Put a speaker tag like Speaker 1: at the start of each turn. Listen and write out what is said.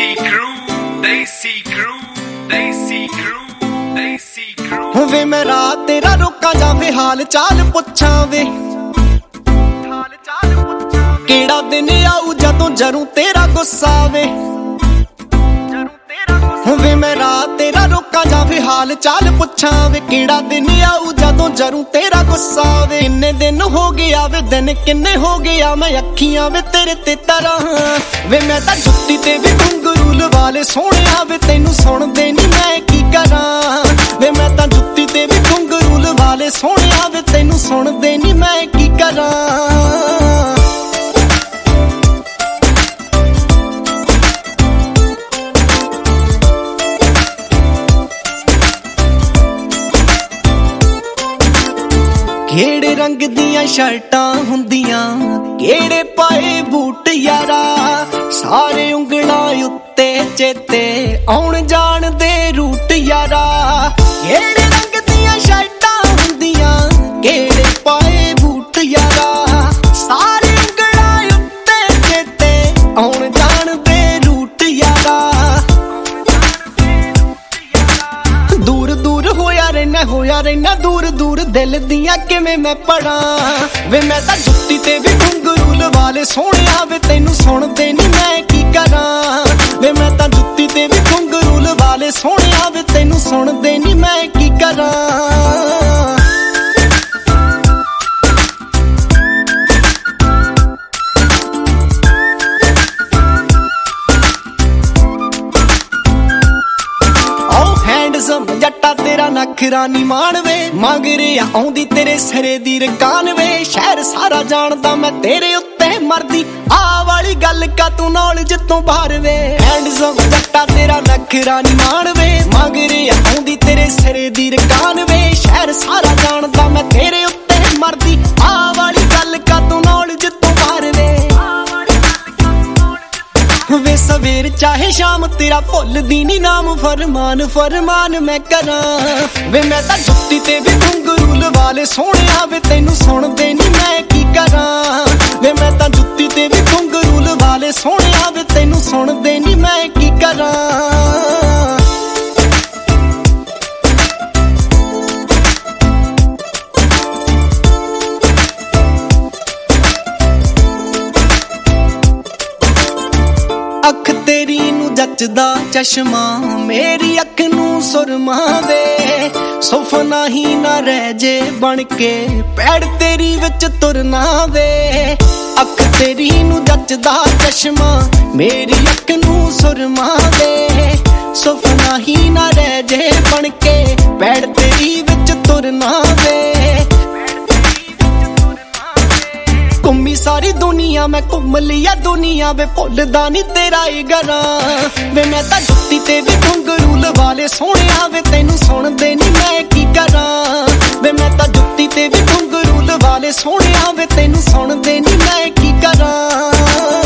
Speaker 1: ਵੇ ਮੈਂ ਰਾਤ ਤੇਰਾ ਰੋਕਾਂ ਜਾਂ ਵੇ ਹਾਲ ਚਾਲ ਪੁੱਛਾਂ ਵੇ ਕਿਹੜਾ ਦਿਨ ਆਊ ਜਦੋਂ ਜਰੂ ਤੇਰਾ ਗੁੱਸਾ ਵੇ ਵੇ ਮੈਂ ਰਾਤ ਤੇਰਾ ਰੋਕਾਂ ਜਾਂ ਵੇ ਹਾਲ ਚਾਲ ਪੁੱਛਾਂ ਵੇ ਕਿਹੜਾ ਦਿਨ ਆਊ ਜਦੋਂ ਜਰੂ ਤੇਰਾ ਗੁੱਸਾ ਵੇ ਕਿੰਨੇ ਦਿਨ ਹੋ ਗਿਆ ਵੇ ਦਿਨ ਕਿੰਨੇ ਹੋ ਗਿਆ ਮੈਂ ਅੱਖੀਆਂ ਵੇ ਤੇਰੇ ਤੇ ਤਰਾਂ ਵੇ ਮੈਂ ਤਾਂ ਜੁੱਤੀ ਤੇ ਵੀ ਘੁੰਗਰੂ ਲਵਾ ਲੇ ਸੋਹਣਿਆ ਵੇ ਤੈਨੂੰ ਸੁਣਦੇ ਨੀ ਮੈਂ ਕੀ ਕਰਾਂ ਵੇ ਮੈਂ ਤਾਂ ਜੁੱਤੀ ਤੇ ਵੀ ਘੁੰਗਰੂ ਲਵਾ ਲੇ ਸੋਹਣਿਆ ਵੇ ਤੈਨੂੰ ਸੁਣਦੇ ਨੀ ਮੈਂ ਕੀ ਕਰਾਂ ਕਿਹੜੇ ਰੰਗ ਦੀਆਂ ਸ਼ਰਟਾਂ ਹੁੰਦੀਆਂ ਕਿਹੜੇ ਪਾਏ ਬੂਟ ਯਾਰਾ ਸਾਰੇ ਉਂਗਲਾਂ ਉੱਤੇ ਚੇਤੇ ਆਉਣ ਜਾਣ ਦੇ ਰੂਟ ਯਾਰਾ ਕਿਹੜੇ ਰੰਗ ਦੀਆਂ ਸ਼ਰਟਾਂ ਹੁੰਦੀਆਂ ਕਿਹੜੇ ਪਾਏ ਬੂਟ ਯਾਰਾ ਸਾਰੇ ਉਂਗਲਾਂ ਉੱਤੇ ਚੇਤੇ ਆਉਣ ਜਾਣ ਦੇ ਰੂਟ ਯਾਰਾ ਦੂਰ ਦੂਰ ਹੋਇਆ ਰਹਿਣਾ ਦੂਰ ਦੂਰ ਦਿਲ ਦੀਆਂ ਕਿਵੇਂ ਮੈਂ ਪੜਾਂ ਵੇ ਮੈਂ ਤਾਂ ਜੁੱਤੀ ਤੇ ਵੀ ਘੁੰਗਰੂ ਲਵਾ ਲੇ ਸੋਹਣਿਆ ਵੇ ਤੈਨੂੰ ਸੁਣਦੇ ਨੀ ਮੈਂ ਕੀ ਕਰਾਂ ਵੇ ਮੈਂ ਤਾਂ ਜੁੱਤੀ ਤੇ ਵੀ ਘੁੰਗਰੂ ਲਵਾ ਲੇ ਸੋਹਣਿਆ ਵੇ ਤੈਨੂੰ ਸੁਣਦੇ ਨੀ ਮੈਂ ਕੀ ਕਰਾਂ ਜੱਟਾ ਤੇਰਾ ਨਖਰਾ ਨੀ ਮਾਣਵੇ ਮਗਰੇ ਆਉਂਦੀ ਤੇਰੇ ਸਿਰੇ ਦੀ ਰਕਾਨ ਵੇ ਸ਼ਹਿਰ ਸਾਰਾ ਜਾਣਦਾ ਮੈਂ ਤੇਰੇ ਉੱਤੇ ਮਰਦੀ ਆ ਵਾਲੀ ਗੱਲ ਕਾ ਤੂੰ ਨੌਲੇਜ ਤੋਂ ਬਾਹਰ ਵੇ ਹੈਂਡਸਮ ਜੱਟਾ ਤੇਰਾ ਨਖਰਾ ਨੀ ਮਾਣਵੇ ਮਗਰੇ ਆਉਂਦੀ ਤੇਰੇ ਸਿਰੇ ਦੀ ਰਕਾਨ ਵੇ ਸ਼ਹਿਰ ਸਾਰਾ ਜਾਣਦਾ ਮੈਂ ਤੇਰੇ ਉੱਤੇ ਮਰਦੀ ਆ ਵਾਲੀ ਗੱਲ ਕਾ ਤੂੰ ਨੌਲੇਜ ਤੋਂ ਬਾਹਰ ਵੇ ਸਵੇਰ ਚਾਹੇ ਸ਼ਾਮ ਤੇਰਾ ਭੁੱਲਦੀ ਨੀ ਨਾਮ ਫਰਮਾਨ ਫਰਮਾਨ ਮੈਂ ਕਰਾਂ ਵੇ ਮੈਂ ਤਾਂ ਜੁੱਤੀ ਤੇ ਵੀ ਘੁੰਗਰੂ ਲਵਾ ਲੇ ਸੋਹਣਿਆ ਵੇ ਤੈਨੂੰ ਸੁਣਦੇ ਨੀ ਮੈਂ ਕੀ ਕਰਾਂ ਵੇ ਮੈਂ ਤਾਂ ਜੁੱਤੀ ਤੇ ਵੀ ਘੁੰਗਰੂ ਲਵਾ ਲੇ ਸੋਹਣਿਆ ਵੇ ਤੈਨੂੰ ਸੁਣਦੇ ਨੀ ਮੈਂ ਕੀ ਕਰਾਂ ਅੱਖ ਤੇਰੀ ਨੂੰ ਜੱਚਦਾ ਚਸ਼ਮਾ ਮੇਰੀ ਅੱਖ ਨੂੰ ਸੁਰਮਾ ਵੇ ਸੁਫਨਾ ਹੀ ਨਾ ਰਹਿ ਜੇ ਬਣ ਕੇ ਪੈੜ ਤੇਰੀ ਵਿੱਚ ਤੁਰਨਾ ਵੇ ਅੱਖ ਤੇਰੀ ਨੂੰ ਜੱਚਦਾ ਚਸ਼ਮਾ ਮੇਰੀ ਅੱਖ ਨੂੰ ਸੁਰਮਾ ਵੇ ਸੁਫਨਾ ਹੀ ਨਾ ਰਹਿ ਜੇ ਬਣ ਕੇ ਪੈੜ ਤੇਰੀ ਵਿੱਚ ਤੁਰਨਾ ਵੇ ਘੁੰਮੀ ਸਾਰੀ ਦੁਨੀਆ ਮੈਂ ਘੁੰਮ ਲਿਆ ਦੁਨੀਆ ਵੇ ਭੁੱਲਦਾ ਨੀ ਤੇਰਾ ਈ ਗਰਾਂ ਵੇ ਮੈਂ ਤਾਂ ਜੁੱਤੀ ਤੇ ਵੀ ਘੁੰਗਰੂ ਲਵਾ ਲੇ ਸੋਹਣਿਆ ਵੇ ਤੈਨੂੰ ਸੁਣਦੇ ਨੀ ਮੈਂ ਕੀ ਕਰਾਂ ਵੇ ਮੈਂ ਤਾਂ ਜੁੱਤੀ ਤੇ ਵੀ ਘੁੰਗਰੂ ਲਵਾ ਲੇ ਸੋਹਣਿਆ ਵੇ ਤੈਨੂੰ ਸੁਣਦੇ ਨੀ ਮੈਂ ਕੀ ਕਰਾਂ